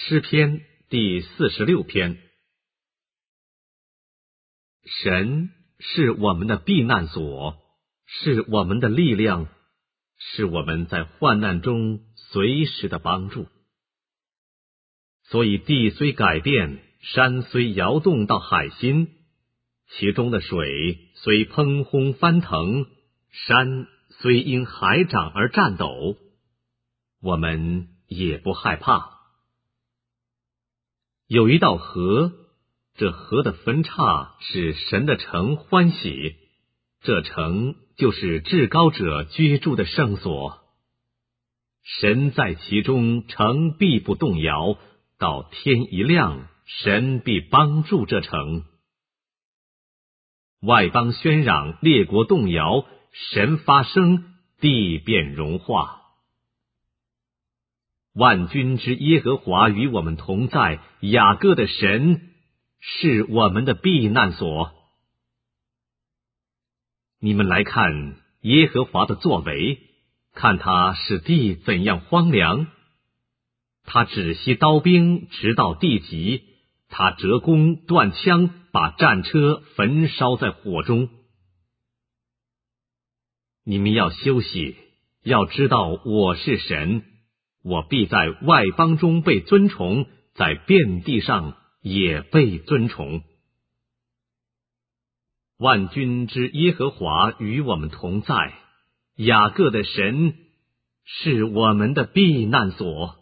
诗篇第46篇。神是我们的避难所，是我们的力量，是我们在患难中随时的帮助。所以地虽改变，山虽摇动到海心，其中的水虽砰轰翻腾，山虽因海涨而颤抖，我们也不害怕。有一道河，这河的分叉使神的城欢喜，这城就是至高者居住的圣所。神在其中，城必不动摇，到天一亮，神必帮助这城。外邦喧嚷，列国动摇，神发声，地变融化。万军之耶和华与我们同在，雅各的神是我们的避难所。你们来看耶和华的作为，看他使地怎样荒凉。他止息刀兵，直到地极；他折弓断枪，把战车焚烧在火中。你们要休息，要知道我是神，我必在外邦中被尊崇，在遍地上也被尊崇。万军之耶和华与我们同在，雅各的神是我们的避难所。